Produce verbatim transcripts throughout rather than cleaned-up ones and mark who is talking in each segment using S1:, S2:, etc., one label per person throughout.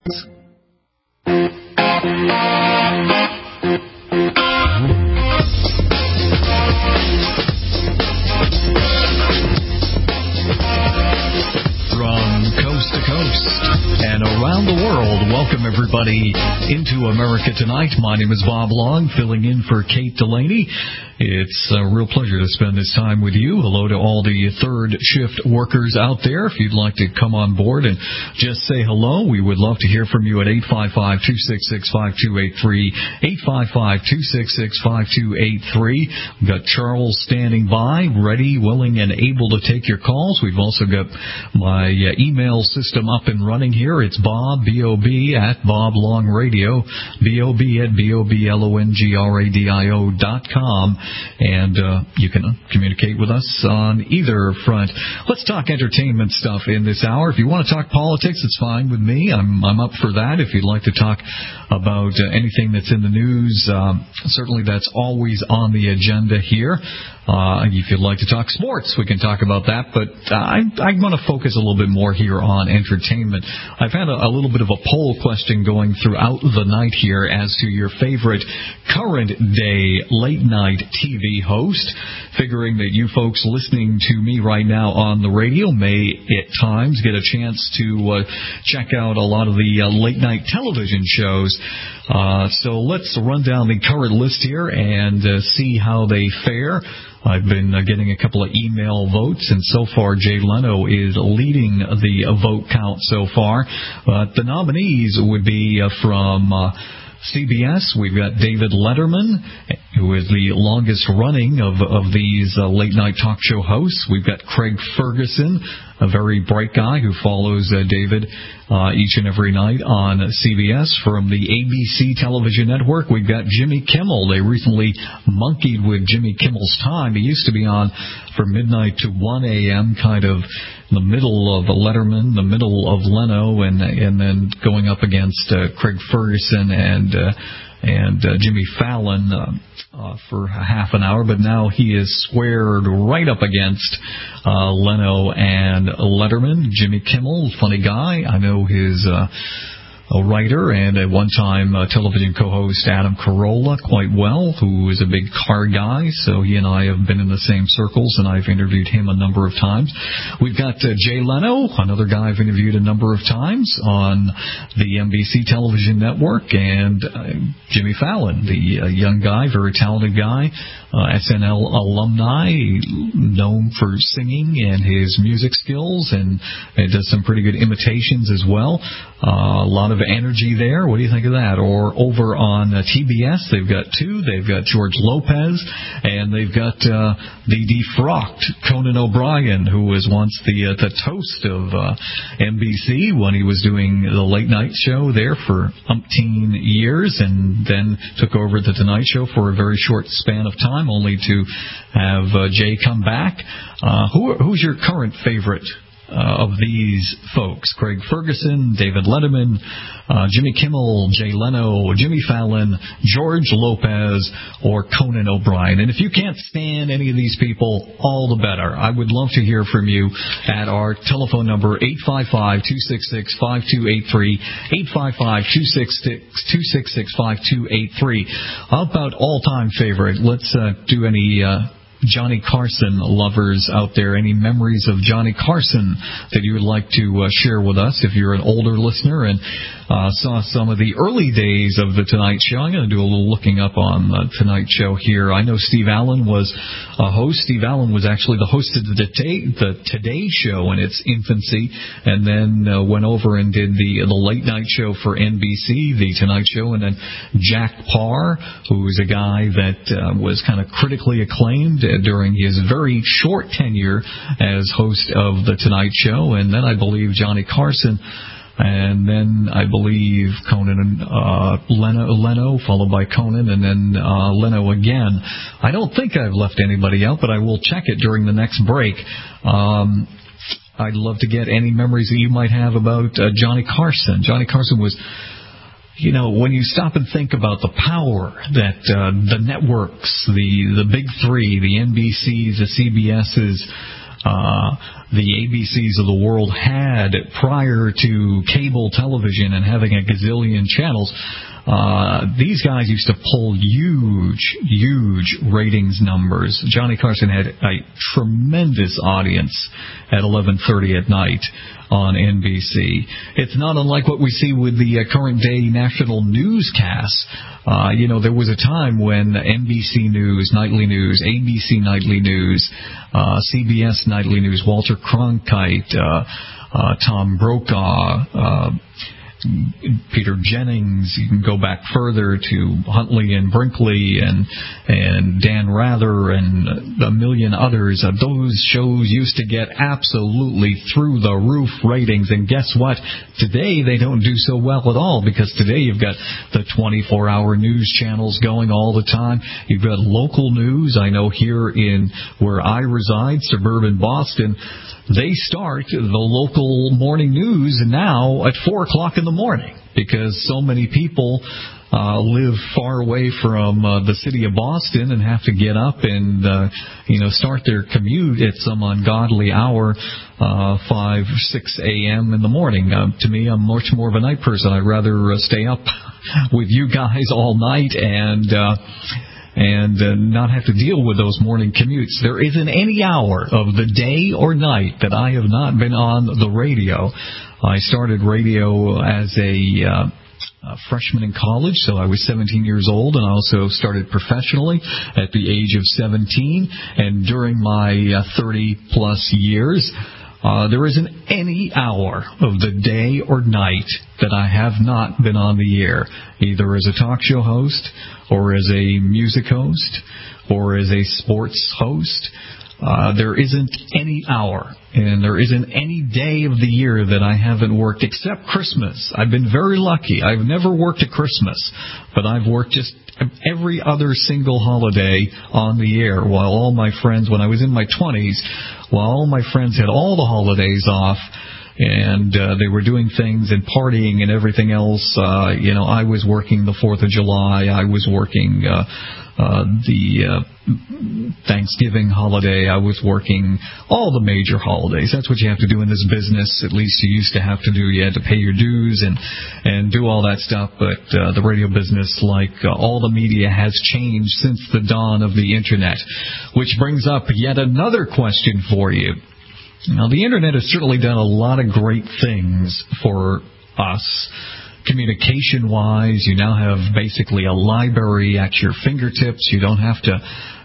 S1: And around the world, welcome everybody into America Tonight. My name is Bob Long, filling in for Kate Delaney. It's a real pleasure to spend this time with you. Hello to all the third shift workers out there. If you'd like to come on board and just say hello, we would love to hear from you at eight five five, two six six, five two eight three, eight five five, two six six, five two eight three. We've got Charles standing by, ready, willing, and able to take your calls. We've also got my uh, email system up and running here. It's Bob, B O B, at Bob Long Radio, B O B at B O B L O N G R A D I O dot com. And uh, you can communicate with us on either front. Let's talk entertainment stuff in this hour. If you want to talk politics, it's fine with me. I'm, I'm up for that. If you'd like to talk about uh, anything that's in the news, um, certainly that's always on the agenda here. Uh, if you'd like to talk sports, we can talk about that, but uh, I'm, I'm going to focus a little bit more here on entertainment. I've had a, a little bit of a poll question going throughout the night here as to your favorite current day late night T V host, figuring that you folks listening to me right now on the radio may at times get a chance to uh, check out a lot of the uh, late night television shows. Uh, so let's run down the current list here and uh, see how they fare. I've been uh, getting a couple of email votes, and so far Jay Leno is leading the uh, vote count so far. But the nominees would be uh, from uh, C B S. We've got David Letterman, who is the longest running of, of these uh, late-night talk show hosts. We've got Craig Ferguson, a very bright guy who follows uh, David uh, each and every night on C B S. From the A B C television network, we've got Jimmy Kimmel. They recently monkeyed with Jimmy Kimmel's time. He used to be on from midnight to one a.m., kind of the middle of Letterman, the middle of Leno, and and then going up against uh, Craig Ferguson and uh, and uh, Jimmy Fallon uh, uh, for half an hour. But now he is squared right up against uh, Leno and Letterman. Jimmy Kimmel, funny guy. I know his uh, a writer and at one time uh, television co-host Adam Carolla quite well, who is a big car guy, so he and I have been in the same circles, and I've interviewed him a number of times. We've got uh, Jay Leno, another guy I've interviewed a number of times on the N B C television network, and uh, Jimmy Fallon, the uh, young guy, very talented guy, uh, S N L alumni, known for singing and his music skills, and, and does some pretty good imitations as well. Uh, a lot of energy there. What do you think of that? Or over on uh, T B S, they've got two. They've got George Lopez, and they've got uh, the defrocked Conan O'Brien, who was once the uh, the toast of uh, N B C when he was doing the late night show there for umpteen years, and then took over the Tonight Show for a very short span of time, only to have uh, Jay come back. Uh, who who's your current favorite Uh, of these folks? Craig Ferguson, David Letterman, uh, Jimmy Kimmel, Jay Leno, Jimmy Fallon, George Lopez, or Conan O'Brien. And if you can't stand any of these people, all the better. I would love to hear from you at our telephone number, eight five five, two six six, five two eight three, eight five five, two six six, five two eight three. How about all-time favorite? Let's uh, do any Uh, Johnny Carson lovers out there. Any memories of Johnny Carson that you would like to uh, share with us if you're an older listener and uh, saw some of the early days of the Tonight Show? I'm going to do a little looking up on the Tonight Show here. I know Steve Allen was a host. Steve Allen was actually the host of the Today, the Today Show in its infancy, and then uh, went over and did the the late night show for N B C, the Tonight Show, and then Jack Paar, who was a guy that uh, was kind of critically acclaimed during his very short tenure as host of The Tonight Show, and then I believe Johnny Carson, and then I believe Conan, uh, Leno, Leno, followed by Conan, and then uh, Leno again. I don't think I've left anybody out, but I will check it during the next break. Um, I'd love to get any memories that you might have about uh, Johnny Carson. Johnny Carson was... You know, when you stop and think about the power that uh, the networks, the the big three, the N B Cs, the C B Ss, uh, the A B Cs of the world had prior to cable television and having a gazillion channels. Uh, these guys used to pull huge, huge ratings numbers. Johnny Carson had a tremendous audience at eleven thirty at night on N B C. It's not unlike what we see with the uh, current day national newscasts. Uh, you know, there was a time when N B C News, Nightly News, A B C Nightly News, uh, C B S Nightly News, Walter Cronkite, uh, uh, Tom Brokaw, uh, Peter Jennings. You can go back further to Huntley and Brinkley and and Dan Rather and a million others. Uh, those shows used to get absolutely through the roof ratings, and guess what? Today they don't do so well at all, because today you've got the twenty-four hour news channels going all the time. You've got local news. I know here in where I reside, suburban Boston, they start the local morning news now at four o'clock in the morning, because so many people uh, live far away from uh, the city of Boston and have to get up and uh, you know start their commute at some ungodly hour, uh, five, six a.m. in the morning. Uh, to me, I'm much more of a night person. I'd rather uh, stay up with you guys all night and uh, and uh, not have to deal with those morning commutes. There isn't any hour of the day or night that I have not been on the radio. I started radio as a, uh, a freshman in college, so I was seventeen years old, and I also started professionally at the age of seventeen. And during my uh, thirty-plus years, Uh, there isn't any hour of the day or night that I have not been on the air, either as a talk show host or as a music host or as a sports host. Uh, there isn't any hour, and there isn't any day of the year that I haven't worked, except Christmas. I've been very lucky. I've never worked at Christmas, but I've worked just every other single holiday on the air, while all my friends, when I was in my twenties, while all my friends had all the holidays off, and uh, they were doing things and partying and everything else, uh, you know, I was working the fourth of July, I was working uh, uh, the uh, Thanksgiving holiday, I was working all the major holidays. That's what you have to do in this business. At least you used to have to do. You had to pay your dues and and do all that stuff. But uh, the radio business, like uh, all the media, has changed since the dawn of the Internet. Which brings up yet another question for you. Now, the Internet has certainly done a lot of great things for us. Communication-wise, you now have basically a library at your fingertips. You don't have to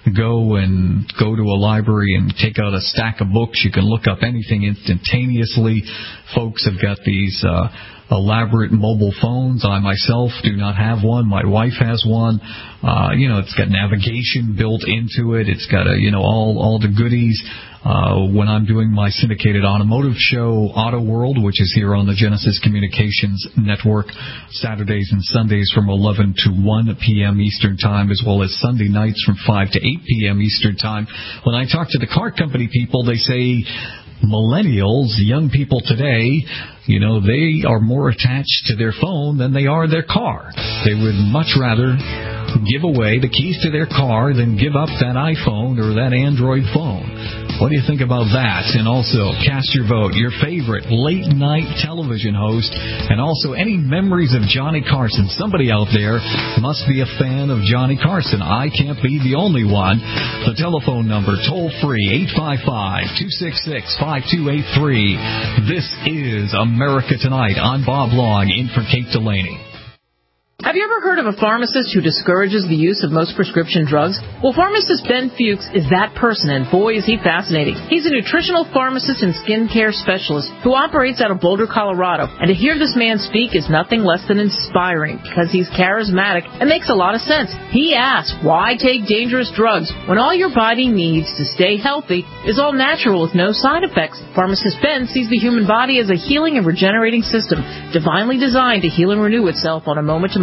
S1: go and go to a library and take out a stack of books. You can look up anything instantaneously. Folks have got these uh, elaborate mobile phones. I myself do not have one. My wife has one. Uh, you know, it's got navigation built into it. It's got a, you know all all the goodies. Uh, when I'm doing my syndicated automotive show, Auto World, which is here on the Genesis Communications Network, Saturdays and Sundays from eleven to one p.m. Eastern Time, as well as Sunday nights from five to eight p.m. Eastern Time. When I talk to the car company people, they say millennials, young people today, you know, they are more attached to their phone than they are their car. They would much rather give away the keys to their car than give up that iPhone or that Android phone. What do you think about that? And also, cast your vote, your favorite late-night television host, and also any memories of Johnny Carson. Somebody out there must be a fan of Johnny Carson. I can't be the only one. The telephone number, toll-free, eight five five, two six six, five two eight three. This is America Tonight. I'm Bob Long, in for Kate Delaney.
S2: Have you ever heard of a pharmacist who discourages the use of most prescription drugs? Well, pharmacist Ben Fuchs is that person, and boy, is he fascinating. He's a nutritional pharmacist and skincare specialist who operates out of Boulder, Colorado. And to hear this man speak is nothing less than inspiring, because he's charismatic and makes a lot of sense. He asks, why take dangerous drugs when all your body needs to stay healthy is all natural with no side effects? Pharmacist Ben sees the human body as a healing and regenerating system, divinely designed to heal and renew itself on a moment-to-moment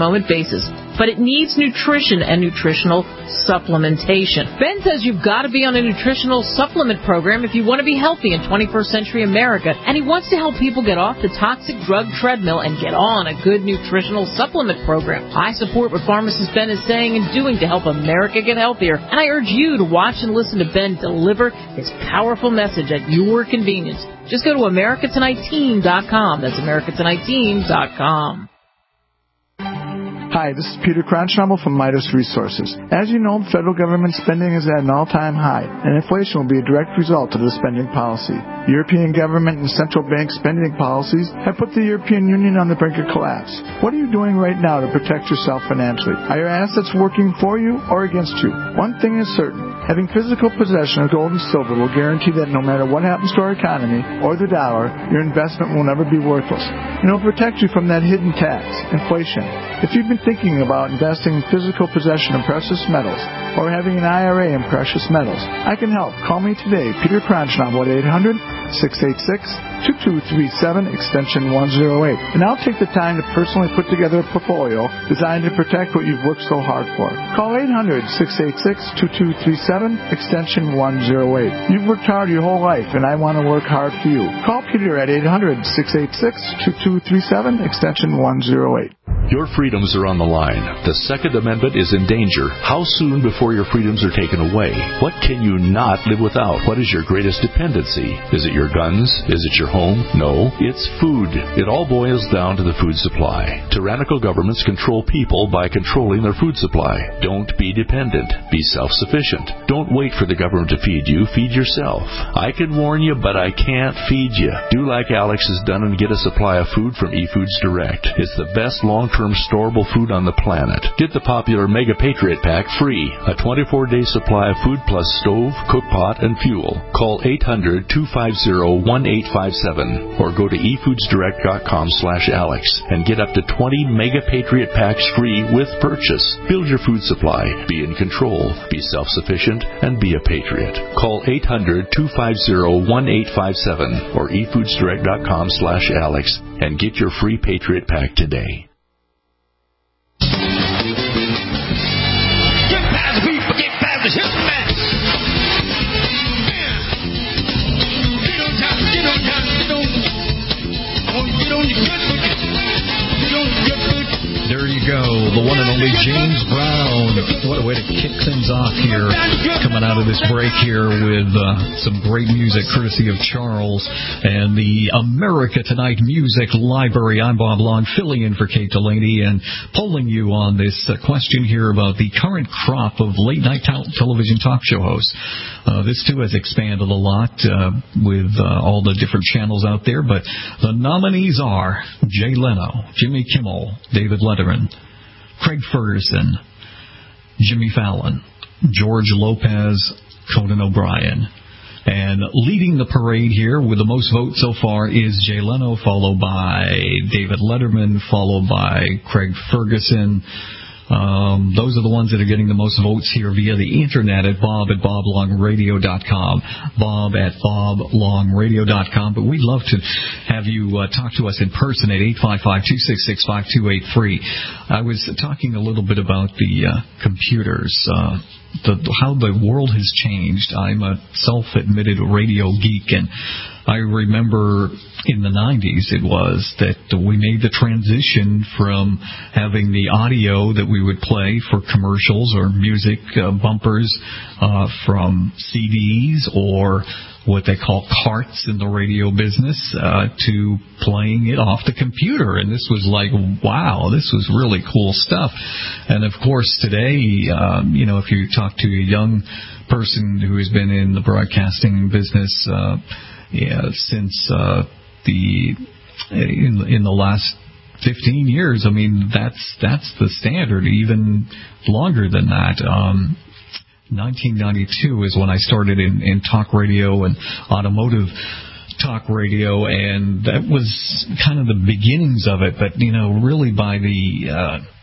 S2: moment-to-moment basis, but it needs nutrition and nutritional supplementation. Ben says you've got to be on a nutritional supplement program if you want to be healthy in twenty-first century America, and he wants to help people get off the toxic drug treadmill and get on a good nutritional supplement program. I support what pharmacist Ben is saying and doing to help America get healthier, and I urge you to watch and listen to Ben deliver his powerful message at your convenience. Just go to America Tonight Team dot com. That's America Tonight Team dot com.
S3: Hi, this is Peter Cronschnabel from Midas Resources. As you know, federal government spending is at an all-time high, and inflation will be a direct result of the spending policy. European government and central bank spending policies have put the European Union on the brink of collapse. What are you doing right now to protect yourself financially? Are your assets working for you or against you? One thing is certain. Having physical possession of gold and silver will guarantee that no matter what happens to our economy or the dollar, your investment will never be worthless. And it will protect you from that hidden tax, inflation. If you've been thinking about investing in physical possession of precious metals or having an I R A in precious metals, I can help. Call me today, Peter Cronschnabel, at eight hundred, six eight six, two two three seven, extension one oh eight. And I'll take the time to personally put together a portfolio designed to protect what you've worked so hard for. Call eight hundred, six eight six, two two three seven, extension one oh eight. You've worked hard your whole life, and I want to work hard for you. Call Peter at eight hundred, six eight six, two two three seven, extension one oh eight.
S4: Your freedoms are on the line. The Second Amendment is in danger. How soon before your freedoms are taken away? What can you not live without? What is your greatest dependency? Is it your guns? Is it your home? No, it's food. It all boils down to the food supply. Tyrannical governments control people by controlling their food supply. Don't be dependent. Be self-sufficient. Don't wait for the government to feed you. Feed yourself. I can warn you, but I can't feed you. Do like Alex has done and get a supply of food from eFoods Direct. It's the best long-term storable food on the planet. Get the popular Mega Patriot Pack free. A twenty-four day supply of food plus stove, cook pot, and fuel. Call eight hundred, two five zero, one eight five seven or go to e foods direct dot com slash Alex and get up to twenty Mega Patriot Packs free with purchase. Build your food supply. Be in control. Be self-sufficient and be a patriot. Call eight hundred, two five zero, one eight five seven or e foods direct dot com slash Alex and get your free Patriot Pack today.
S1: There you go, the one and only James Brown. What a way to kick things off here, coming out of this break here with uh, some great music courtesy of Charles and the America Tonight Music Library. I'm Bob Long, filling in for Kate Delaney and polling you on this uh, question here about the current crop of late-night tel- television talk show hosts. Uh, this, too, has expanded a lot uh, with uh, all the different channels out there, but the nominees are Jay Leno, Jimmy Kimmel, David Letterman, Craig Ferguson, Jimmy Fallon, George Lopez, Conan O'Brien. And leading the parade here with the most votes so far is Jay Leno, followed by David Letterman, followed by Craig Ferguson. Um, those are the ones that are getting the most votes here via the internet at bob at bob long radio dot com, bob at bob long radio dot com. But we'd love to have you uh, talk to us in person at eight five five, two six six, five two eight three. I was talking a little bit about the uh, computers, uh, the, how the world has changed. I'm a self-admitted radio geek, and I remember in the nineties it was that we made the transition from having the audio that we would play for commercials or music uh, bumpers uh, from C Ds or what they call carts in the radio business uh, to playing it off the computer. And this was like, wow, this was really cool stuff. And, of course, today, um, you know, if you talk to a young person who has been in the broadcasting business uh, yeah, since uh, the in, in the last fifteen years, I mean, that's that's the standard, even longer than that. Um nineteen ninety-two is when I started in, in talk radio and automotive talk radio, and that was kind of the beginnings of it. But, you know, really by the uh,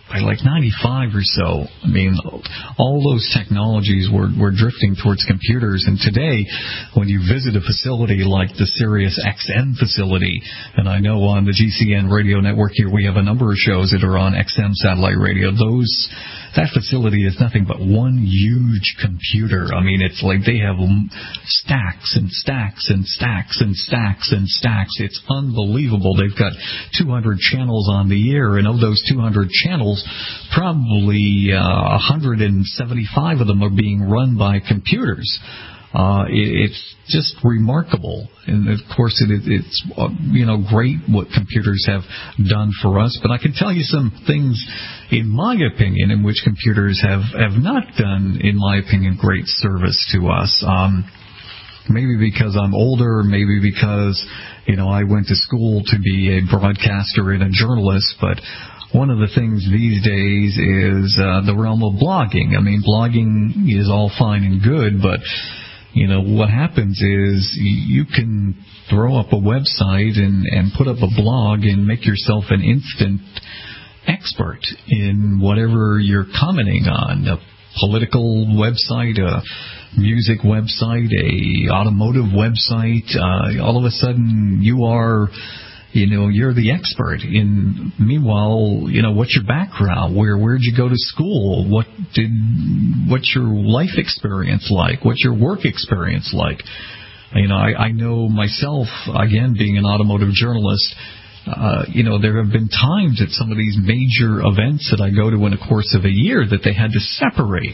S1: by like ninety-five or so, I mean, all those technologies were, were drifting towards computers. And today, when you visit a facility like the Sirius X M facility, and I know on the G C N radio network here we have a number of shows that are on X M satellite radio, those that facility is nothing but one huge computer. I mean, it's like they have stacks and stacks and stacks and stacks and stacks. It's unbelievable. They've got two hundred channels on the air, and of those two hundred channels, probably uh, one hundred seventy-five of them are being run by computers. Uh, it, it's just remarkable, and of course, it, it's uh, you know great what computers have done for us. But I can tell you some things, in my opinion, in which computers have have not done, in my opinion, great service to us. Um, maybe because I'm older, maybe because you know I went to school to be a broadcaster and a journalist, but one of the things these days is uh, the realm of blogging. I mean, blogging is all fine and good, but you know, what happens is you can throw up a website and, and put up a blog and make yourself an instant expert in whatever you're commenting on. A political website, a music website, a automotive website. Uh, all of a sudden you are... You know, you're the expert. In meanwhile, you know, what's your background? Where where'd you go to school? What did what's your life experience like? What's your work experience like? You know, I, I know myself, again, being an automotive journalist, uh, you know, there have been times at some of these major events that I go to in a course of a year that they had to separate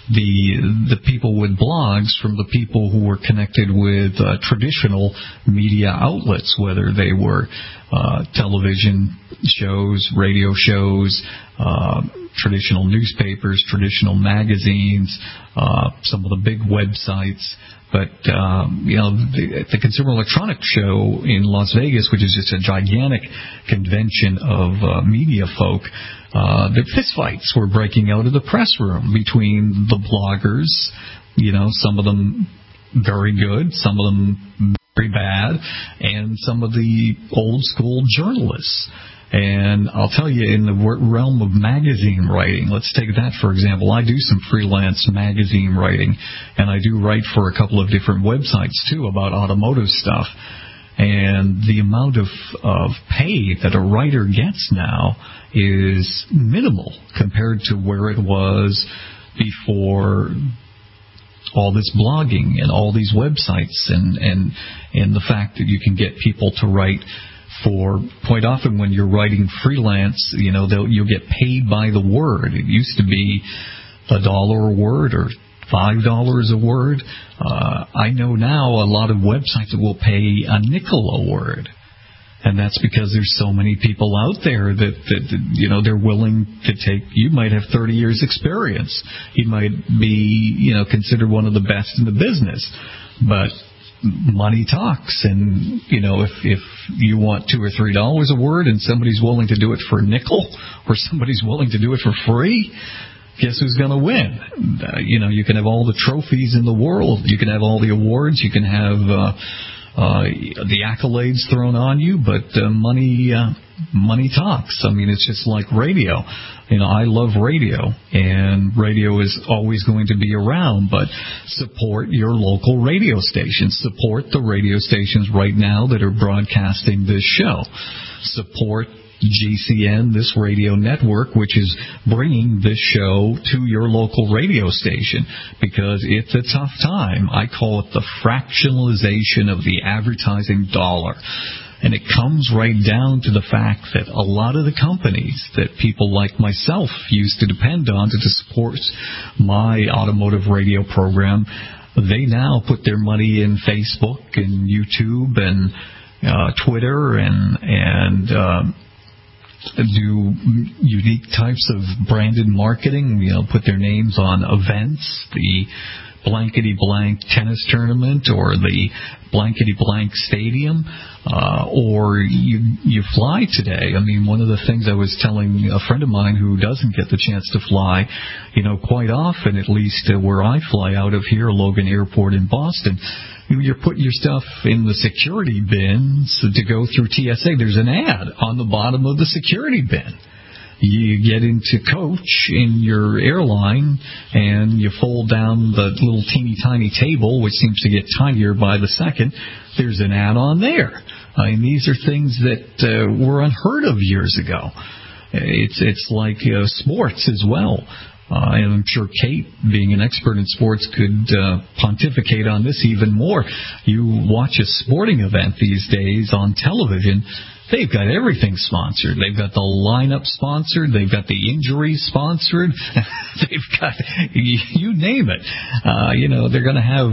S1: the the people with blogs from the people who were connected with uh, traditional media outlets, whether they were uh, television shows, radio shows, uh, traditional newspapers, traditional magazines, uh, some of the big websites. But, um, you know, the, the Consumer Electronics Show in Las Vegas, which is just a gigantic convention of uh, media folk, uh, the fistfights were breaking out of the press room between the bloggers, you know, some of them very good, some of them very bad, and some of the old-school journalists. And I'll tell you, in the realm of magazine writing, let's take that for example. I do some freelance magazine writing, and I do write for a couple of different websites, too, about automotive stuff. And the amount of, of pay that a writer gets now is minimal compared to where it was before all this blogging and all these websites and, and, and the fact that you can get people to write for, quite often when you're writing freelance, you know, you'll get paid by the word. It used to be a dollar a word or five dollars a word. Uh, I know now a lot of websites that will pay a nickel a word. And that's because there's so many people out there that, that, you know, they're willing to take, you might have thirty years experience. You might be, you know, considered one of the best in the business. But money talks, and you know if if you want two or three dollars a word and somebody's willing to do it for a nickel or somebody's willing to do it for free, guess who's going to win? Uh, you know you can have all the trophies in the world, you can have all the awards, you can have uh, uh, the accolades thrown on you, but uh, money uh, money talks. I mean, it's just like radio. You know, I love radio, and radio is always going to be around, but support your local radio stations. Support the radio stations right now that are broadcasting this show. Support G C N, this radio network, which is bringing this show to your local radio station, because it's a tough time. I call it the fractionalization of the advertising dollar. And it comes right down to the fact that a lot of the companies that people like myself used to depend on to support my automotive radio program, they now put their money in Facebook and YouTube and uh, Twitter and and um, do unique types of branded marketing. You know, put their names on events, the blankety-blank tennis tournament or the blankety-blank stadium, uh, or you you fly today. I mean, one of the things I was telling a friend of mine who doesn't get the chance to fly, you know, quite often, at least uh, where I fly out of here, Logan Airport in Boston, you're putting your stuff in the security bins to go through T S A. There's an ad on the bottom of the security bin You get into coach in your airline, and you fold down the little teeny tiny table, which seems to get tinier by the second. There's an add-on there. I mean, these are things that uh, were unheard of years ago. It's it's like uh, sports as well. Uh, and I'm sure Kate, being an expert in sports, could uh, pontificate on this even more. You watch a sporting event these days on television, they've got everything sponsored. They've got the lineup sponsored. They've got the injuries sponsored. They've got, you name it. Uh, you know, they're going to have,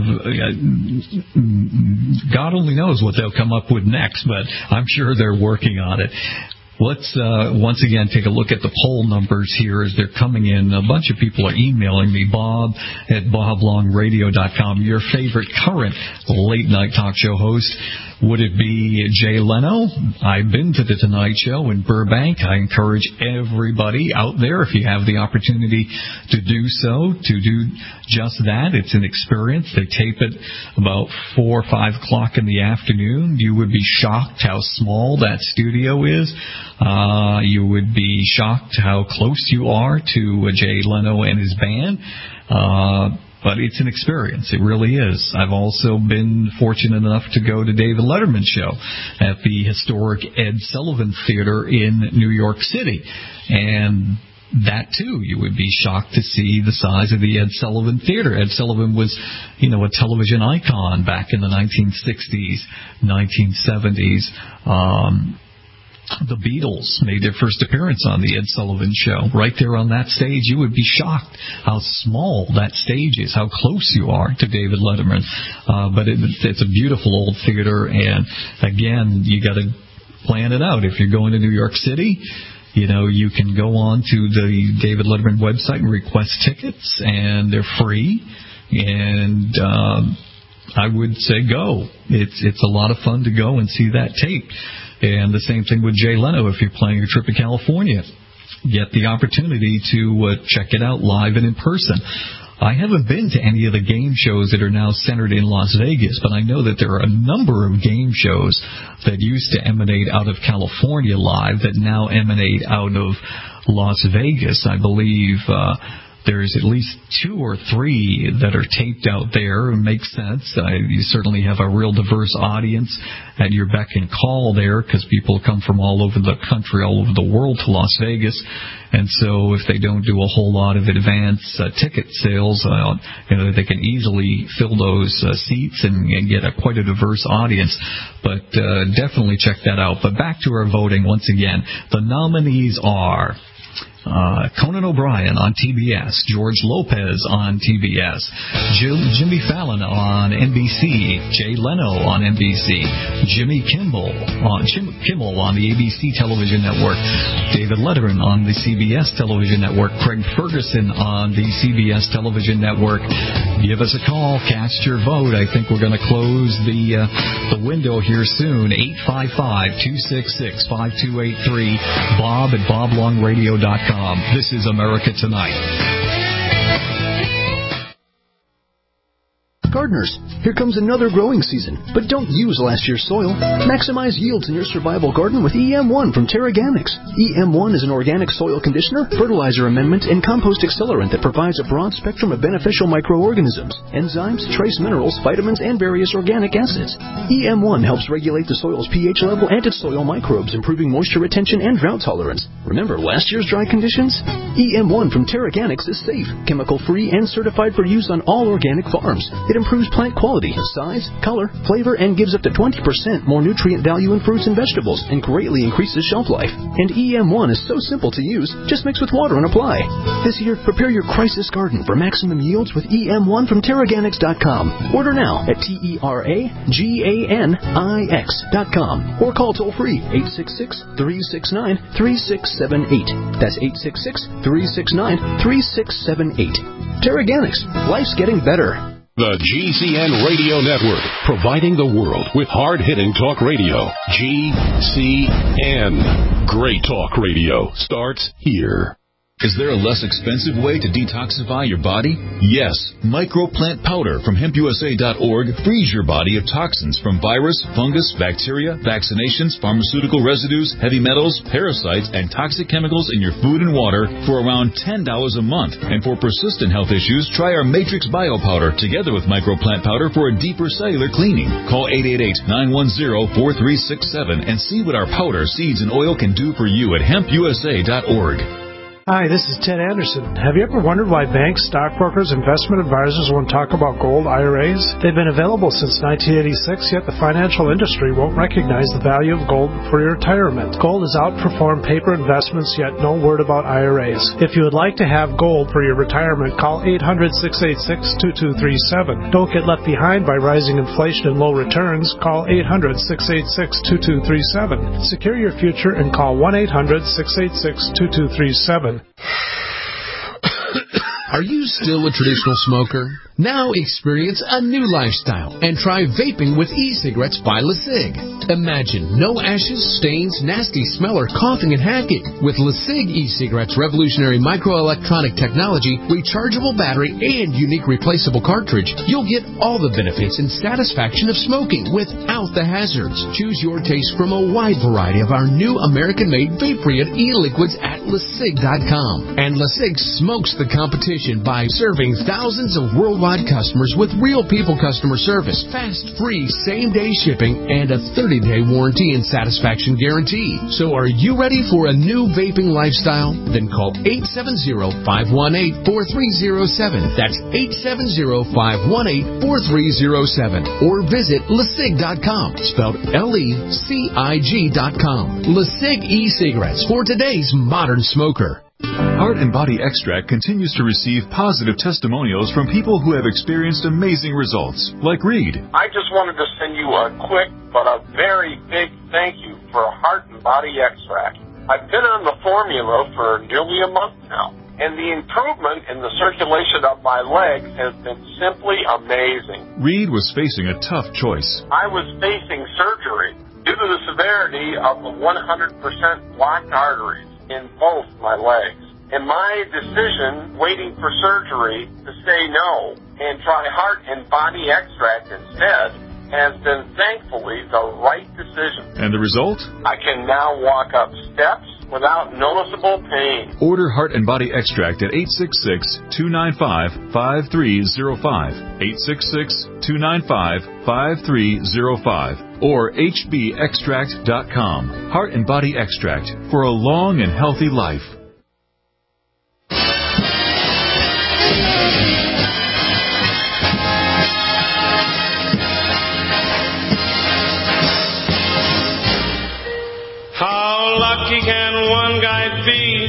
S1: uh, God only knows what they'll come up with next, but I'm sure they're working on it. Let's uh, once again take a look at the poll numbers here as they're coming in. A bunch of people are emailing me, Bob at bob long radio dot com. Your favorite current late-night talk show host, would it be Jay Leno? I've been to the Tonight Show in Burbank. I encourage everybody out there, if you have the opportunity to do so, to do just that. It's an experience. They tape it about four or five o'clock in the afternoon. You would be shocked how small that studio is. Uh, you would be shocked how close you are to Jay Leno and his band. Uh, But it's an experience. It really is. I've also been fortunate enough to go to David Letterman's show at the historic Ed Sullivan Theater in New York City. And that, too, you would be shocked to see the size of the Ed Sullivan Theater. Ed Sullivan was, you know, a television icon back in the nineteen sixties, nineteen seventies. Um The Beatles made their first appearance on the Ed Sullivan Show. Right there on that stage, you would be shocked how small that stage is, how close you are to David Letterman. Uh, but it, it's a beautiful old theater, and again, you got to plan it out. If you're going to New York City, you know, you can go on to the David Letterman website and request tickets, and they're free. And um, I would say go. It's it's a lot of fun to go and see that tape. And the same thing with Jay Leno. If you're planning a trip to California, get the opportunity to uh, check it out live and in person. I haven't been to any of the game shows that are now centered in Las Vegas, but I know that there are a number of game shows that used to emanate out of California live that now emanate out of Las Vegas. I believe uh, there's at least two or three that are taped out there. It makes sense. Uh, you certainly have a real diverse audience at your beck and call there, because people come from all over the country, all over the world to Las Vegas. And so if they don't do a whole lot of advance uh, ticket sales, uh, you know, they can easily fill those uh, seats and, and get a quite a diverse audience. But uh, definitely check that out. But back to our voting once again. The nominees are Uh, Conan O'Brien on T B S, George Lopez on T B S, Jim, Jimmy Fallon on N B C, Jay Leno on N B C, Jimmy Kimmel on Jim Kimmel on the A B C television network, David Letterman on the C B S television network, Craig Ferguson on the C B S television network. Give us a call, cast your vote. I think we're going to close the uh, the window here soon. eight five five, two six six, five two eight three, Bob at bob long radio dot com. This is America Tonight.
S5: Gardeners, here comes another growing season, but don't use last year's soil. Maximize yields in your survival garden with E M one from TerraGanix. E M one is an organic soil conditioner, fertilizer amendment, and compost accelerant that provides a broad spectrum of beneficial microorganisms, enzymes, trace minerals, vitamins, and various organic acids. E M one helps regulate the soil's pH level and its soil microbes, improving moisture retention and drought tolerance. Remember last year's dry conditions? E M one from TerraGanix is safe, chemical-free, and certified for use on all organic farms. It improves plant quality, size, color, flavor, and gives up to twenty percent more nutrient value in fruits and vegetables, and greatly increases shelf life. And E M one is so simple to use, just mix with water and apply. This year, prepare your crisis garden for maximum yields with E M one from Terraganix dot com. Order now at T E R A G A N I X dot com or call toll-free eight six six, three six nine, three six seven eight. That's eight six six, three six nine, three six seven eight. Terraganix. Life's getting better.
S6: The G C N Radio Network, providing the world with hard-hitting talk radio. G C N. Great talk radio starts here.
S7: Is there a less expensive way to detoxify your body? Yes. Microplant powder from hemp u s a dot org frees your body of toxins from virus, fungus, bacteria, vaccinations, pharmaceutical residues, heavy metals, parasites, and toxic chemicals in your food and water for around ten dollars a month. And for persistent health issues, try our Matrix Bio Powder together with Microplant Powder for a deeper cellular cleaning. Call eight eight eight, nine one zero, four three six seven and see what our powder, seeds, and oil can do for you at hemp u s a dot org.
S8: Hi, this is Ted Anderson. Have you ever wondered why banks, stockbrokers, investment advisors won't talk about gold I R As? They've been available since nineteen eighty-six, yet the financial industry won't recognize the value of gold for your retirement. Gold has outperformed paper investments, yet no word about I R As. If you would like to have gold for your retirement, call eight hundred, six eight six, two two three seven. Don't get left behind by rising inflation and low returns. Call eight hundred, six eight six, two two three seven. Secure your future and call one eight hundred, six eight six, two two three seven.
S9: Are you still a traditional smoker? Now experience a new lifestyle and try vaping with e-cigarettes by LeSig. Imagine no ashes, stains, nasty smell, or coughing and hacking. With LeSig e-cigarettes' revolutionary microelectronic technology, rechargeable battery, and unique replaceable cartridge, you'll get all the benefits and satisfaction of smoking without the hazards. Choose your taste from a wide variety of our new American-made vape-free e-liquids at LeSig dot com. And LeSig smokes the competition by serving thousands of worldwide customers with real people customer service, fast, free, same-day shipping, and a thirty-day warranty and satisfaction guarantee. So are you ready for a new vaping lifestyle? Then call eight seven zero, five one eight, four three zero seven. That's eight seven zero, five one eight, four three zero seven. Or visit LeSig dot com, spelled L E C I G dot com. LeSig e-cigarettes for today's modern smoker.
S10: Heart and Body Extract continues to receive positive testimonials from people who have experienced amazing results, like Reed.
S11: I just wanted to send you a quick but a very big thank you for Heart and Body Extract. I've been on the formula for nearly a month now, and the improvement in the circulation of my legs has been simply amazing.
S10: Reed was facing a tough choice.
S11: I was facing surgery due to the severity of the one hundred percent blocked arteries in both my legs. And my decision, waiting for surgery, to say no and try Heart and Body Extract instead, has been thankfully the right decision.
S10: And the result?
S11: I can now walk up steps without noticeable pain.
S10: Order Heart and Body Extract at eight six six, two nine five, five three zero five, eight six six, two nine five, five three zero five, or h b extract dot com. Heart and Body Extract for a long and healthy life.
S12: How lucky can one guy be?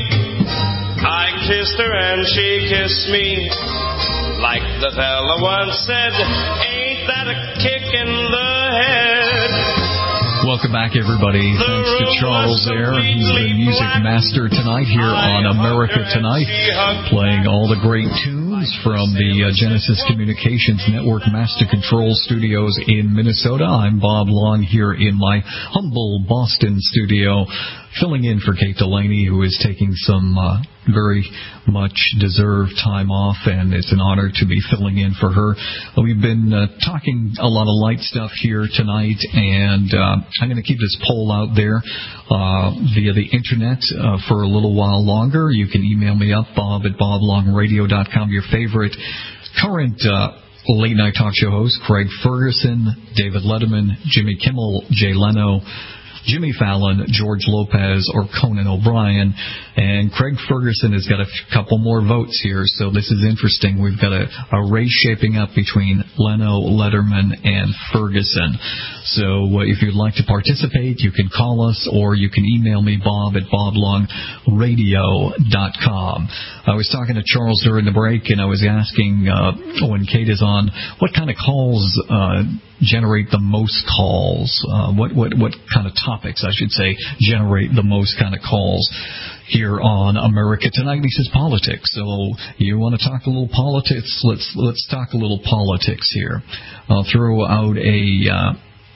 S12: I kissed her and she kissed me. Like the fella once said, ain't that a kick in the head?
S1: Welcome back, everybody. Thanks to Charles there. He's the music master tonight here on America Tonight, playing all the great tunes from the uh, Genesis Communications Network Master Control Studios in Minnesota. I'm Bob Long here in my humble Boston studio, filling in for Kate Delaney, who is taking some uh, very much deserved time off, and it's an honor to be filling in for her. We've been uh, talking a lot of light stuff here tonight, and uh, I'm going to keep this poll out there uh, via the internet uh, for a little while longer. You can email me up, bob at bob long radio dot com, your favorite current uh, late-night talk show host, Craig Ferguson, David Letterman, Jimmy Kimmel, Jay Leno, Jimmy Fallon, George Lopez, or Conan O'Brien. And Craig Ferguson has got a f- couple more votes here, so this is interesting. We've got a, a race shaping up between Leno, Letterman, and Ferguson. So uh, if you'd like to participate, you can call us or you can email me, Bob at bob long radio dot com. I was talking to Charles during the break, and I was asking uh, when Kate is on, what kind of calls uh, generate the most calls? Uh, what, what, what kind of topics, I should say, generate the most kind of calls here on America Tonight? He says politics. So you want to talk a little politics? Let's let's talk a little politics here. I'll throw out a uh,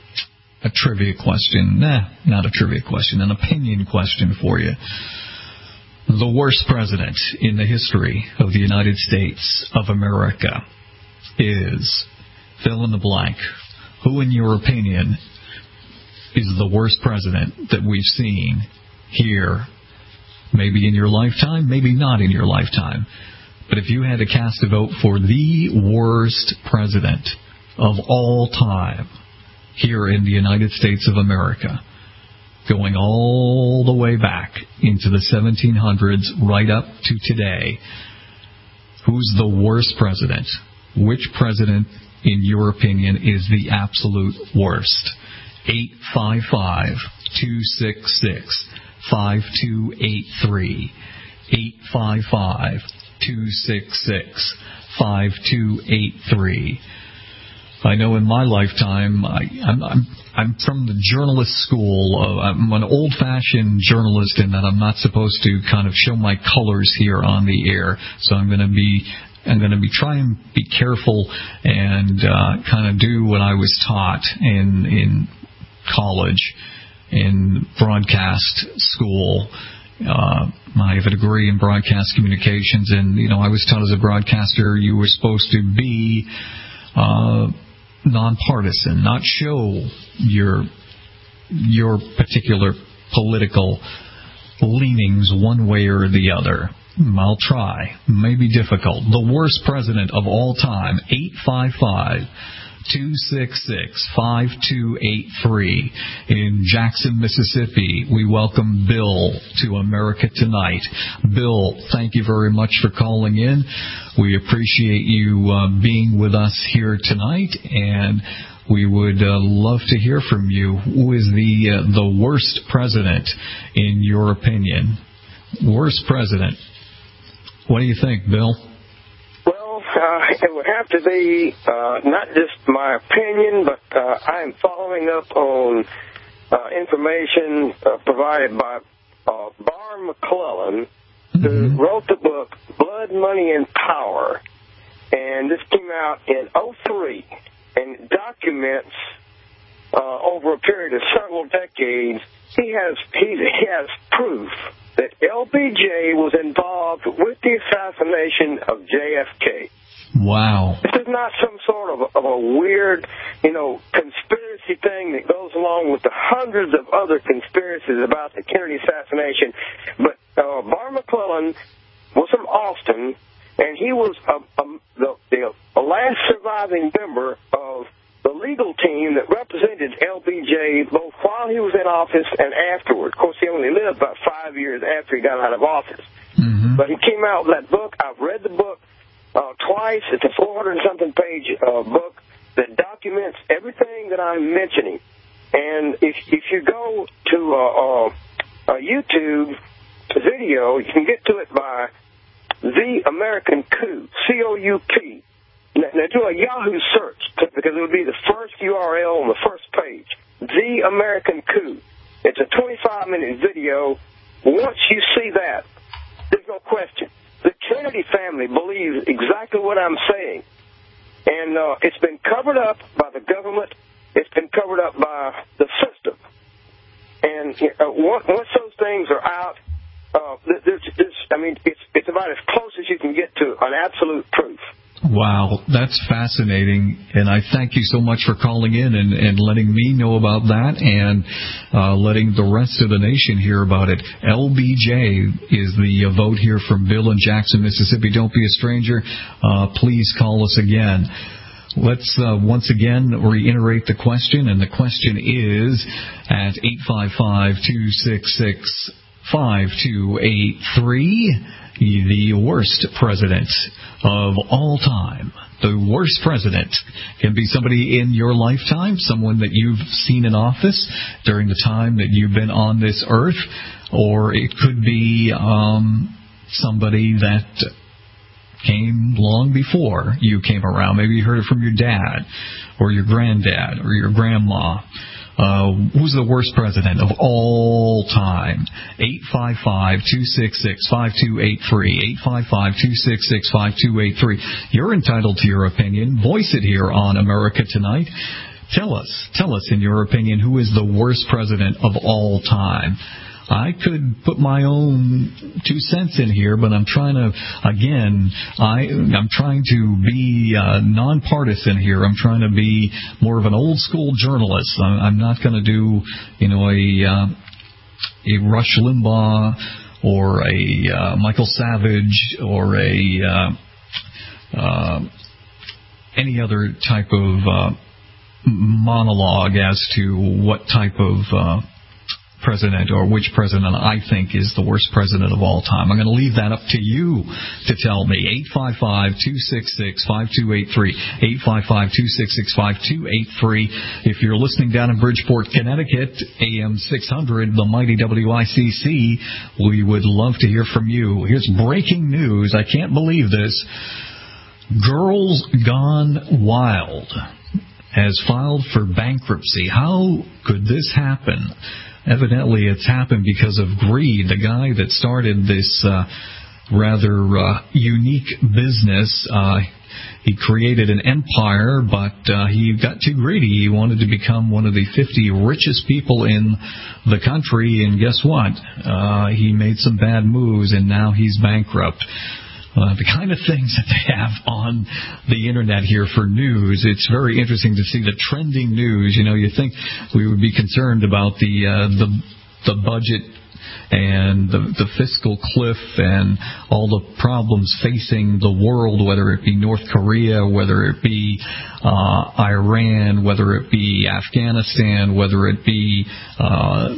S1: a trivia question. Nah, not a trivia question, an opinion question for you. The worst president in the history of the United States of America is fill in the blank. Who, in your opinion, is the worst president that we've seen here? Maybe in your lifetime, maybe not in your lifetime. But if you had to cast a vote for the worst president of all time here in the United States of America, going all the way back into the seventeen hundreds right up to today, who's the worst president? Which president, in your opinion, is the absolute worst? eight five five, two six six, five two eight three. eight five five, two six six, five two eight three. I know in my lifetime, I, I'm, I'm I'm from the journalist school. Uh, I'm an old-fashioned journalist in that I'm not supposed to kind of show my colors here on the air. So I'm going to be I'm going to be trying to be careful and uh, kind of do what I was taught in in college, in broadcast school. Uh, I have a degree in broadcast communications, and you know I was taught as a broadcaster you were supposed to be Uh, nonpartisan, not show your your particular political leanings one way or the other. I'll try. May be difficult. The worst president of all time, eight five five, two six six, five two eight three. In Jackson, Mississippi, we welcome Bill to America Tonight. Bill, thank you very much for calling in. We appreciate you uh, being with us here tonight, and we would uh, love to hear from you. Who is the uh, the worst president, in your opinion? Worst president. What do you think, Bill?
S13: Well, uh, it would have to be uh, not just my opinion, but uh, I am following up on uh, information uh, provided by uh, Barr McClellan, who mm-hmm. wrote the book Blood, Money, and Power. And this came out in oh three, and it documents uh, over a period of several decades, he has, he, he has proof that L B J was involved with the assassination of J F K.
S1: Wow.
S13: This is not some sort of a, of a weird, you know, conspiracy thing that goes along with the hundreds of other conspiracies about the Kennedy assassination. But uh, Barr McClellan was from Austin, and he was a, a, the, the last surviving member of the legal team that represented L B J both while he was in office and afterward. Of course, he only lived about five years after he got out of office. Mm-hmm. But he came out with that book. I've read the book uh, twice. It's a four hundred something page uh, book that documents everything that I'm mentioning. And if if you go to uh, uh, a YouTube video, you can get to it by The American Coup, C O U P. Now, now do a Yahoo search, because it would be the first U R L on the first page. The American Coup. It's a twenty-five minute video. Once you see that, there's no question. The Kennedy family believes exactly what I'm saying. And uh, it's been covered up by the government. It's been covered up by the system. And uh, once those things are out, uh, there's, there's, I mean, it's, it's about as close as you can get to an absolute proof.
S1: Wow, that's fascinating, and I thank you so much for calling in and, and letting me know about that, and uh, letting the rest of the nation hear about it. L B J is the uh, vote here from Bill in Jackson, Mississippi. Don't be a stranger. Uh, please call us again. Let's uh, once again reiterate the question, and the question is at eight five five, two six six, five two eight three. The worst president of all time. The worst president can be somebody in your lifetime, someone that you've seen in office during the time that you've been on this earth, or it could be um, somebody that came long before you came around. Maybe you heard it from your dad or your granddad or your grandma. Uh, who's the worst president of all time? eight five five, two six six, five two eight three. eight five five, two six six, five two eight three. You're entitled to your opinion. Voice it here on America Tonight. Tell us, tell us in your opinion, who is the worst president of all time? I could put my own two cents in here, but I'm trying to, again, I, I'm trying to be uh, nonpartisan here. I'm trying to be more of an old-school journalist. I'm, I'm not going to do, you know, a, uh, a Rush Limbaugh or a uh, Michael Savage or a uh, uh, any other type of uh, monologue as to what type of uh, president or which president I think is the worst president of all time. I'm going to leave that up to you to tell me. eight five five, two six six, five two eight three. eight five five, two six six, five two eight three. If you're listening down in Bridgeport, Connecticut, A M six hundred, the mighty W I C C, we would love to hear from you. Here's breaking news. I can't believe this. Girls Gone Wild has filed for bankruptcy. How could this happen? Evidently, it's happened because of greed. The guy that started this uh, rather uh, unique business, uh, he created an empire, but uh, he got too greedy. He wanted to become one of the fifty richest people in the country, and guess what? Uh, he made some bad moves, and now he's bankrupt. Uh, the kind of things that they have on the internet here for news, it's very interesting to see the trending news. You know, you think we would be concerned about the uh, the the budget and the, the fiscal cliff and all the problems facing the world, whether it be North Korea, whether it be uh, Iran, whether it be Afghanistan, whether it be uh,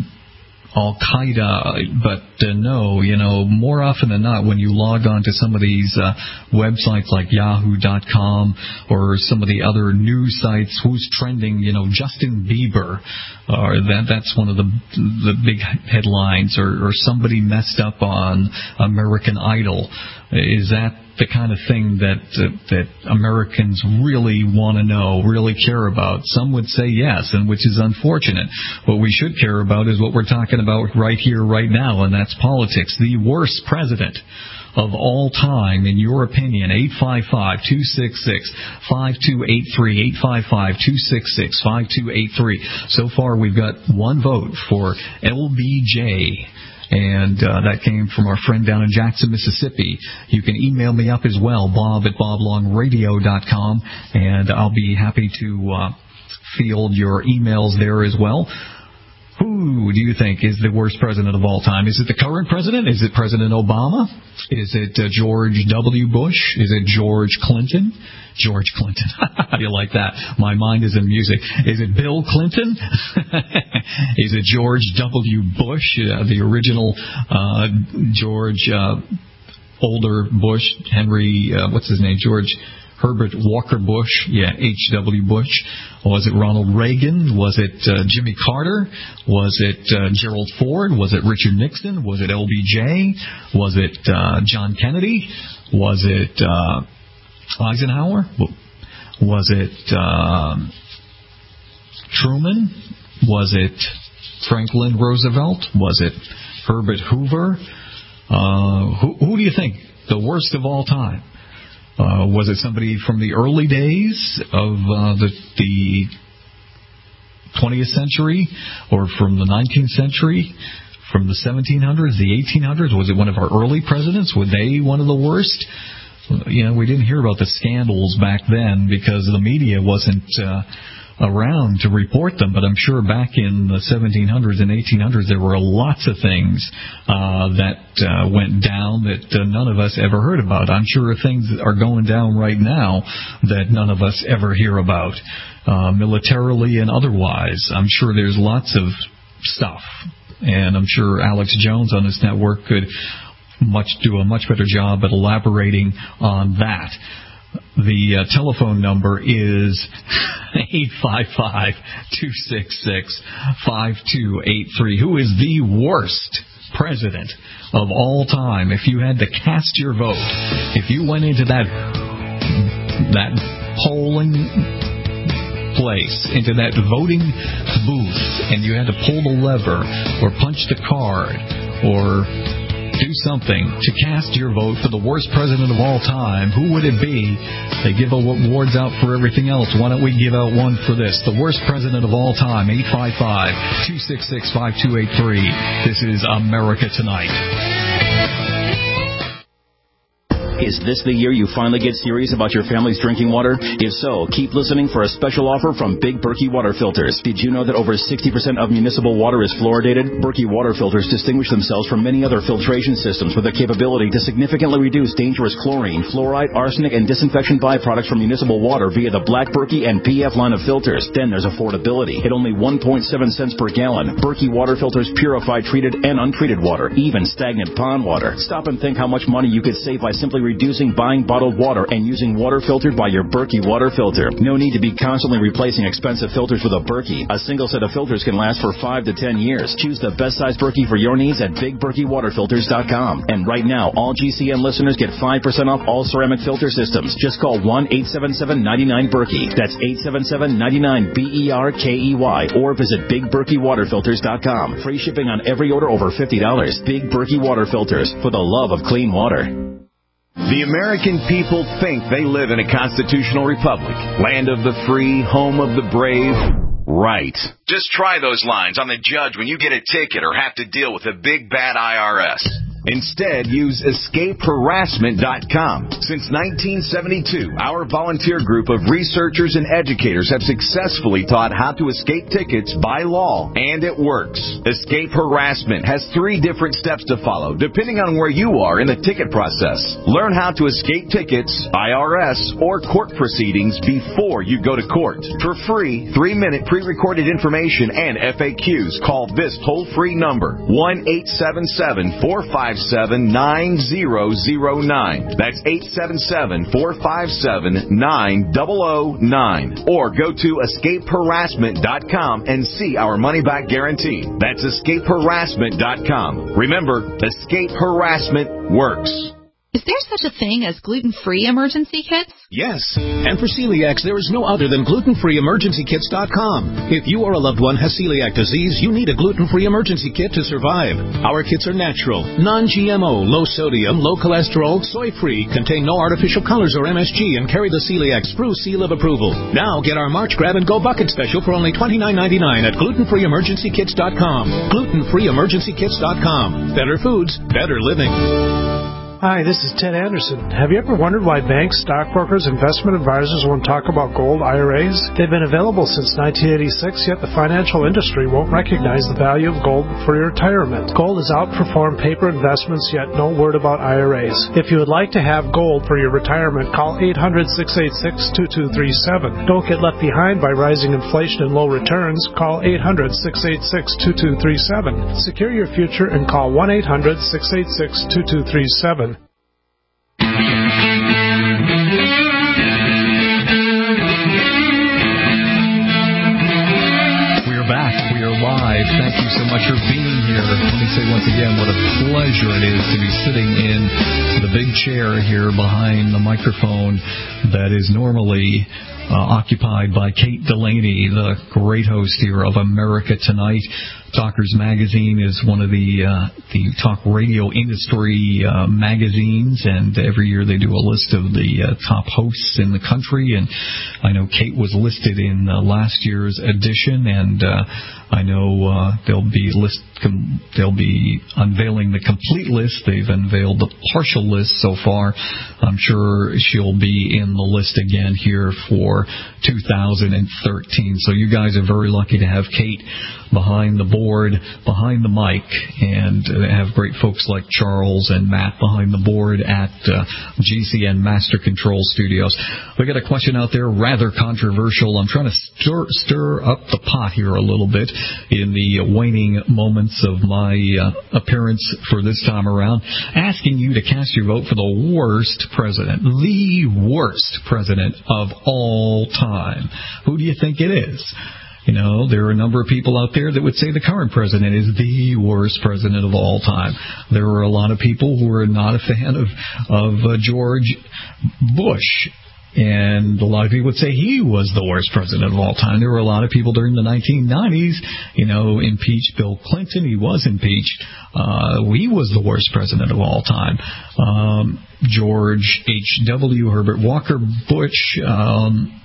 S1: Al-Qaeda, but uh, no, you know, more often than not, when you log on to some of these uh, websites like yahoo dot com or some of the other news sites, who's trending, you know, Justin Bieber, or that that's one of the the big headlines, or, or somebody messed up on American Idol. Is that the kind of thing that uh, that Americans really want to know, really care about? Some would say yes, and which is unfortunate. What we should care about is what we're talking about right here, right now, and that's politics. The worst president of all time, in your opinion. eight five five, two six six, five two eight three, eight five five, two six six, five two eight three. So far, we've got one vote for L B J. And uh, that came from our friend down in Jackson, Mississippi. You can email me up as well, bob at bob long radio dot com, and I'll be happy to uh, field your emails there as well. Who do you think is the worst president of all time? Is it the current president? Is it President Obama? Is it uh, George W. Bush? Is it George Clinton? George Clinton. How do you like that? My mind is in music. Is it Bill Clinton? Is it George W. Bush, uh, the original uh, George, uh, older Bush, Henry, uh, what's his name, George Herbert Walker Bush, yeah, H W. Bush. Was it Ronald Reagan? Was it uh, Jimmy Carter? Was it uh, Gerald Ford? Was it Richard Nixon? Was it L B J? Was it uh, John Kennedy? Was it uh, Eisenhower? Was it uh, Truman? Was it Franklin Roosevelt? Was it Herbert Hoover? Uh, who, who do you think the worst of all time? Uh, was it somebody from the early days of uh, the, the twentieth century, or from the nineteenth century, from the seventeen hundreds, the eighteen hundreds? Was it one of our early presidents? Were they one of the worst? You know, we didn't hear about the scandals back then because the media wasn't uh, around to report them, but I'm sure back in the seventeen hundreds and eighteen hundreds there were lots of things uh, that uh, went down that uh, none of us ever heard about. I'm sure things are going down right now that none of us ever hear about, uh, militarily and otherwise. I'm sure there's lots of stuff, and I'm sure Alex Jones on this network could much do a much better job at elaborating on that. The uh, telephone number is eight five five, two six six, five two eight three. Who is the worst president of all time? If you had to cast your vote, if you went into that that polling place, into that voting booth, and you had to pull the lever or punch the card or do something to cast your vote for the worst president of all time. Who would it be? They give awards out for everything else. Why don't we give out one for this? The worst president of all time. eight five five, two six six, five two eight three. This is America Tonight.
S14: Is this the year you finally get serious about your family's drinking water? If so, keep listening for a special offer from Big Berkey Water Filters. Did you know that over sixty percent of municipal water is fluoridated? Berkey Water Filters distinguish themselves from many other filtration systems with the capability to significantly reduce dangerous chlorine, fluoride, arsenic, and disinfection byproducts from municipal water via the Black Berkey and P F line of filters. Then there's affordability. At only one point seven cents per gallon, Berkey Water Filters purify treated and untreated water, even stagnant pond water. Stop and think how much money you could save by simply reducing buying bottled water and using water filtered by your Berkey water filter. No need to be constantly replacing expensive filters with a Berkey. A single set of filters can last for five to ten years. Choose the best size Berkey for your needs at big berkey water filters dot com. And right now, all G C N listeners get five percent off all ceramic filter systems. Just call one eight seven seven, nine nine, Berkey. That's eight seven seven, nine nine, B E R K E Y. Or visit big berkey water filters dot com. Free shipping on every order over fifty dollars. Big Berkey Water Filters, for the love of clean water.
S15: The American people think they live in a constitutional republic, land of the free, home of the brave. Right. Just try those lines on the judge when you get a ticket or have to deal with a big bad I R S. Instead, use escape harassment dot com. Since nineteen seventy-two, our volunteer group of researchers and educators have successfully taught how to escape tickets by law, and it works. Escape Harassment has three different steps to follow, depending on where you are in the ticket process. Learn how to escape tickets, I R S, or court proceedings before you go to court. For free, three-minute pre-recorded information and F A Qs, call this toll-free number, one eight seven seven, four five seven, nine zero zero nine. That's eight seven seven, four five seven, nine zero zero nine. Or go to escape harassment dot com and see our money-back guarantee. That's escape harassment dot com. Remember, Escape Harassment works.
S16: Is there such a thing as gluten-free emergency kits?
S5: Yes. And for celiacs, there is no other than gluten free emergency kits dot com. If you or a loved one has celiac disease, you need a gluten-free emergency kit to survive. Our kits are natural, non-G M O, low sodium, low cholesterol, soy-free, contain no artificial colors or M S G, and carry the celiac Spruce seal of approval. Now get our March Grab and Go Bucket Special for only twenty-nine ninety-nine at gluten free emergency kits dot com. gluten free emergency kits dot com. Better foods, better living.
S8: Hi, this is Ted Anderson. Have you ever wondered why banks, stockbrokers, investment advisors won't talk about gold I R As? They've been available since nineteen eighty-six, yet the financial industry won't recognize the value of gold for your retirement. Gold has outperformed paper investments, yet no word about I R As. If you would like to have gold for your retirement, call eight hundred, six eight six, two two three seven. Don't get left behind by rising inflation and low returns. Call eight hundred, six eight six, two two three seven. Secure your future and call one eight hundred, six eight six, two two three seven.
S1: Live. Thank you so much for being here. Let me say once again what a pleasure it is to be sitting in the big chair here behind the microphone that is normally uh, occupied by Kate Delaney, the great host here of America Tonight. Talkers Magazine is one of the uh, the talk radio industry uh, magazines, and every year they do a list of the uh, top hosts in the country. And I know Kate was listed in uh, last year's edition, and uh, I know uh, they'll be list com- they'll be unveiling the complete list. They've unveiled the partial list so far. I'm sure she'll be in the list again here for two thousand thirteen. So you guys are very lucky to have Kate behind the board, behind the mic, and uh, have great folks like Charles and Matt behind the board at uh, G C N Master Control Studios. We got a question out there, rather controversial. I'm trying to stir, stir up the pot here a little bit in the waning moments of my uh, appearance for this time around, asking you to cast your vote for the worst president, the worst president of all time. Who do you think it is? You know, there are a number of people out there that would say the current president is the worst president of all time. There are a lot of people who are not a fan of, of uh, George Bush. And a lot of people would say he was the worst president of all time. There were a lot of people during the nineteen nineties, you know, impeached Bill Clinton. He was impeached. Uh, he was the worst president of all time. Um, George H W. Herbert Walker Bush. Um,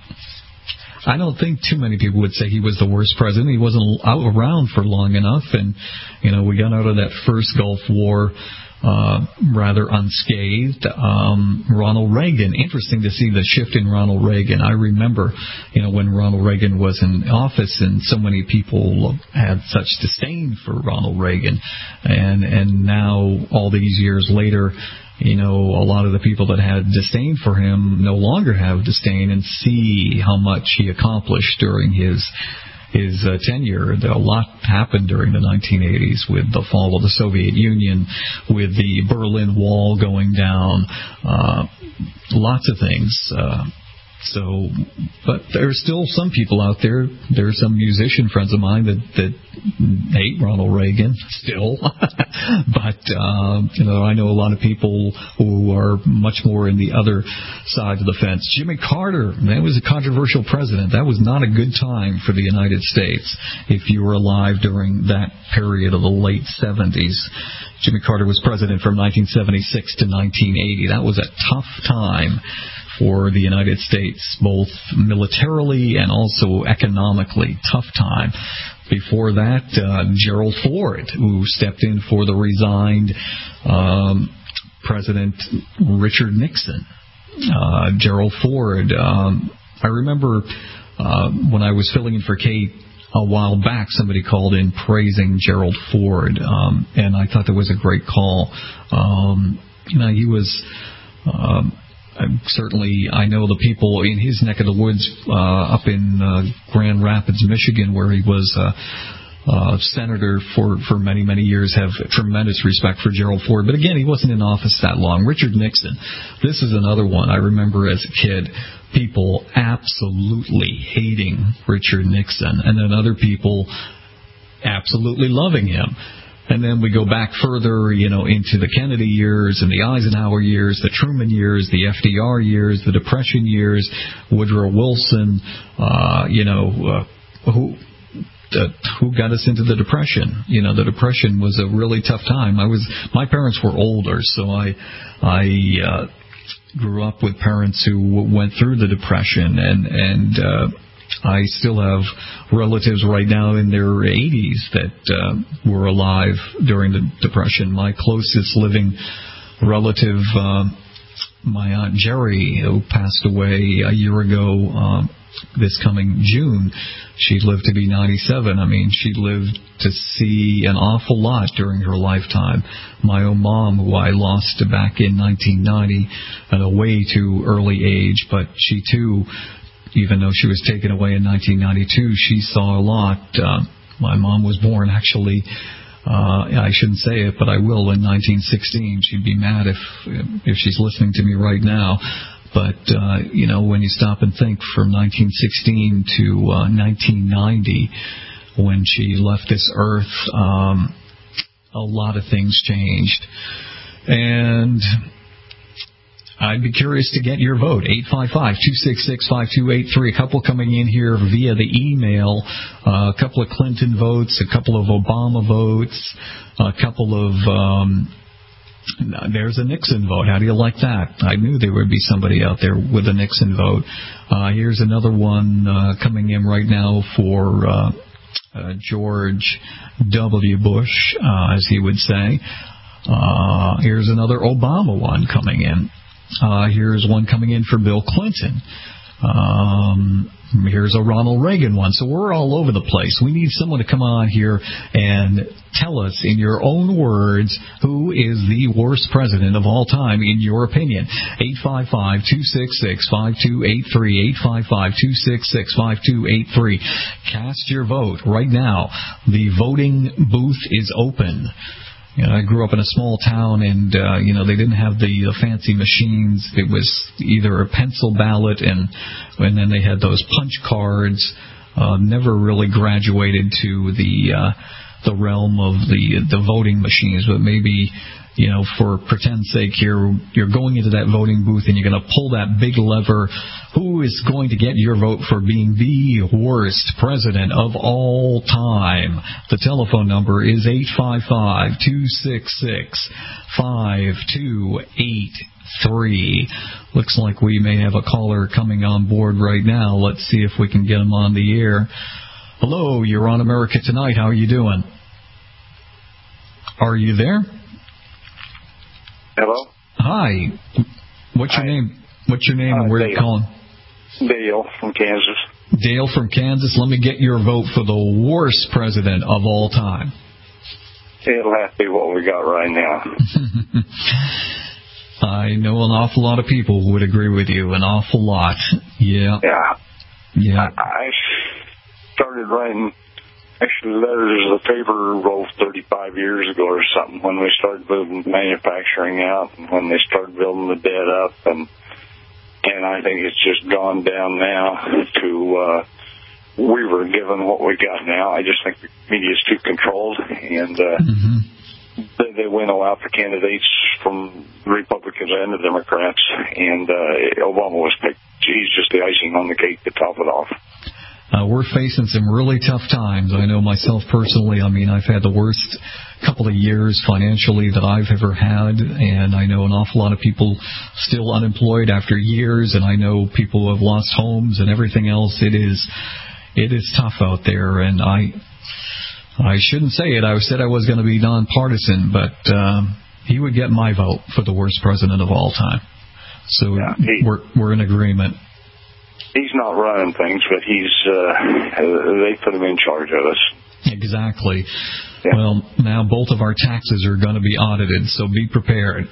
S1: I don't think too many people would say he was the worst president. He wasn't out around for long enough. And, you know, we got out of that first Gulf War Uh, rather unscathed. Um, Ronald Reagan, interesting to see the shift in Ronald Reagan. I remember, you know, when Ronald Reagan was in office and so many people had such disdain for Ronald Reagan. And, and now, all these years later, you know, a lot of the people that had disdain for him no longer have disdain and see how much he accomplished during his his uh, tenure. A lot happened during the nineteen eighties with the fall of the Soviet Union, with the Berlin Wall going down, uh, lots of things. Uh, so, but there's still some people out there, there's some musician friends of mine that, that hate Ronald Reagan still. But, uh, you know, I know a lot of people who are much more in the other side of the fence. Jimmy Carter, that was a controversial president. That was not a good time for the United States if you were alive during that period of the late seventies. Jimmy Carter was president from nineteen seventy-six to nineteen eighty. That was a tough time for the United States, both militarily and also economically. Tough time. Before that, uh, Gerald Ford, who stepped in for the resigned um, President Richard Nixon. Uh, Gerald Ford, um, I remember uh, when I was filling in for Kate a while back, somebody called in praising Gerald Ford, um, and I thought that was a great call. Um, you know, he was... Um, Certainly, I know the people in his neck of the woods uh, up in uh, Grand Rapids, Michigan, where he was uh, uh, senator for, for many, many years, have tremendous respect for Gerald Ford. But again, he wasn't in office that long. Richard Nixon, this is another one I remember as a kid, people absolutely hating Richard Nixon, and then other people absolutely loving him. And then we go back further, you know, into the Kennedy years and the Eisenhower years, the Truman years, the F D R years, the Depression years, Woodrow Wilson, uh, you know, uh, who uh, who got us into the Depression. You know, the Depression was a really tough time. I was, my parents were older, so I, I uh, grew up with parents who went through the Depression, and, and, uh, I still have relatives right now in their eighties that uh, were alive during the Depression. My closest living relative, uh, my Aunt Jerry, who passed away a year ago uh, this coming June, she lived to be ninety-seven. I mean, she lived to see an awful lot during her lifetime. My own mom, who I lost back in nineteen ninety at a way too early age, but she too, even though she was taken away in nineteen ninety-two, she saw a lot. Uh, my mom was born, actually, uh, I shouldn't say it, but I will, in nineteen sixteen. She'd be mad if if she's listening to me right now. But, uh, you know, when you stop and think, from nineteen sixteen to uh, nineteen ninety, when she left this earth, um, a lot of things changed. And I'd be curious to get your vote. eight five five, two six six, five two eight three. A couple coming in here via the email. Uh, a couple of Clinton votes, a couple of Obama votes, a couple of... Um, there's a Nixon vote. How do you like that? I knew there would be somebody out there with a Nixon vote. Uh, here's another one uh, coming in right now for uh, uh, George W. Bush, uh, as he would say. Uh, here's another Obama one coming in. Uh, here's one coming in for Bill Clinton. Um, here's a Ronald Reagan one. So we're all over the place. We need someone to come on here and tell us in your own words who is the worst president of all time in your opinion. eight five five, two six six, five two eight three, eight five five, two six six, five two eight three. Cast your vote right now. The voting booth is open. You know, I grew up in a small town, and, uh, you know, they didn't have the uh, fancy machines. It was either a pencil ballot, and and then they had those punch cards. Uh, never really graduated to the uh, the realm of the the voting machines, but maybe, you know, for pretend's sake here, you're going into that voting booth and you're going to pull that big lever. Who is going to get your vote for being the worst president of all time? The telephone number is eight five five, two six six, five two eight three. Looks like we may have a caller coming on board right now. Let's see if we can get him on the air. Hello, you're on America Tonight. How are you doing? Are you there?
S17: Hello?
S1: Hi. What's your
S17: Hi.
S1: name? What's your name
S17: Uh,
S1: and where are you
S17: Dale.
S1: calling?
S17: Dale from Kansas.
S1: Dale from Kansas. Let me get your vote for the worst president of all time.
S17: It'll have to be what we got right now.
S1: I know an awful lot of people who would agree with you. An awful lot. Yeah.
S17: Yeah.
S1: Yeah.
S17: I, I started writing actually letters to the paper oh, thirty-five years ago or something when we started moving manufacturing out and when they started building the debt up. And and I think it's just gone down now to uh, we were given what we got now. I just think the media is too controlled, and uh, mm-hmm. they, they winnow out the candidates from the Republicans and the Democrats, and uh, Obama was picked. He's just the icing on the cake to top it off.
S1: Uh, we're facing some really tough times. I know myself personally. I mean, I've had the worst couple of years financially that I've ever had, and I know an awful lot of people still unemployed after years, and I know people who have lost homes and everything else. It is, it is tough out there, and I, I shouldn't say it. I said I was going to be nonpartisan, but um, he would get my vote for the worst president of all time. So yeah, he, we're we're in agreement.
S17: He's not running things, but he's uh, they put him in charge of us.
S1: Exactly. Yeah. Well, now both of our taxes are going to be audited, so be prepared.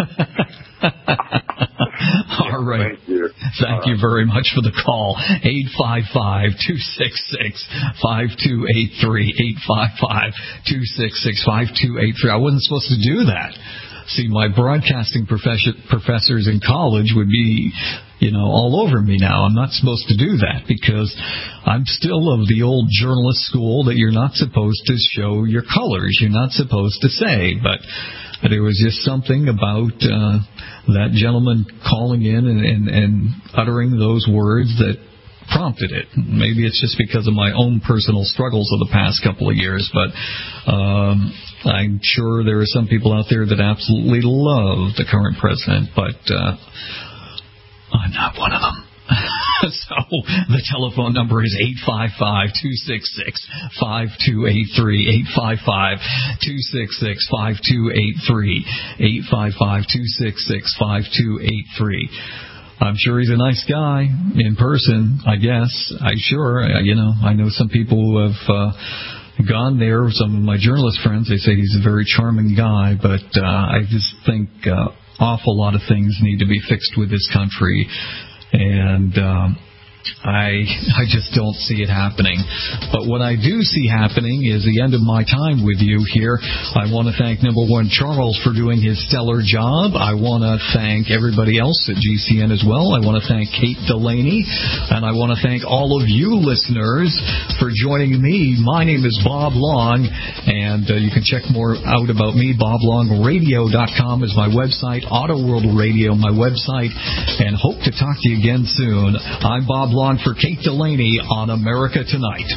S1: All right.
S17: Thank you.
S1: Thank you very much for the call. eight five five, two six six, five two eight three. eight five five, two six six, five two eight three. I wasn't supposed to do that. See, my broadcasting professor, professors in college would be, you know, all over me now. I'm not supposed to do that because I'm still of the old journalist school that you're not supposed to show your colors. You're not supposed to say. But there was just something about uh, that gentleman calling in and, and, and uttering those words that prompted it. Maybe it's just because of my own personal struggles of the past couple of years, but um, I'm sure there are some people out there that absolutely love the current president, but uh, I'm not one of them. So the telephone number is eight five five, two six six, five two eight three, eight five five, two six six, five two eight three, eight five five, two six six, five two eight three. I'm sure he's a nice guy in person, I guess. I sure, you know, I know some people who have uh, gone there. Some of my journalist friends, they say he's a very charming guy, but uh, I just think uh, awful lot of things need to be fixed with this country. And um, I I just don't see it happening. But what I do see happening is the end of my time with you here. I want to thank, number one, Charles for doing his stellar job. I want to thank everybody else at G C N as well. I want to thank Kate Delaney. And I want to thank all of you listeners for joining me. My name is Bob Long, and uh, you can check more out about me. bob long radio dot com is my website. Auto World Radio, my website. And hope to talk to you again soon. I'm Bob Long for Kate Delaney on America Tonight.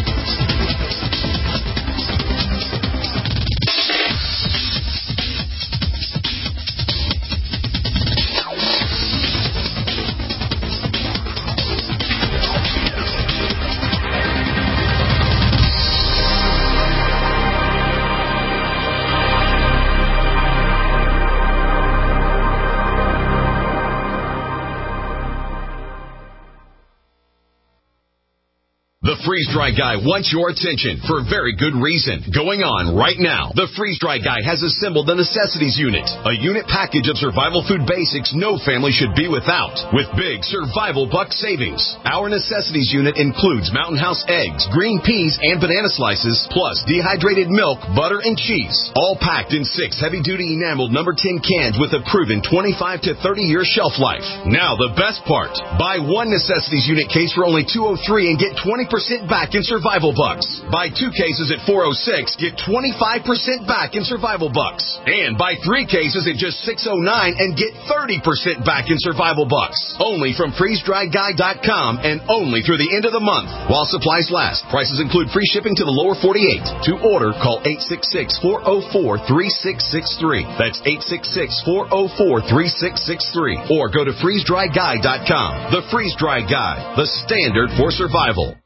S18: The Freeze-Dry Guy wants your attention for a very good reason. Going on right now, the Freeze-Dry Guy has assembled the Necessities Unit, a unit package of survival food basics no family should be without, with big survival buck savings. Our Necessities Unit includes Mountain House eggs, green peas, and banana slices, plus dehydrated milk, butter, and cheese, all packed in six heavy-duty enameled number ten cans with a proven twenty-five to thirty year shelf life. Now, the best part. Buy one Necessities Unit case for only two hundred three dollars and get twenty percent percent back in survival bucks. Buy two cases at four oh six, get twenty-five percent back in survival bucks. And buy three cases at just six oh nine and get thirty percent back in survival bucks. Only from freeze dry guy dot com and only through the end of the month while supplies last. Prices include free shipping to the lower forty-eight. To order, call eight six six, four oh four, three six six three. That's eight six six, four oh four, three six six three. Or go to freeze dry guy dot com. The Freeze Dry Guy, the standard for survival.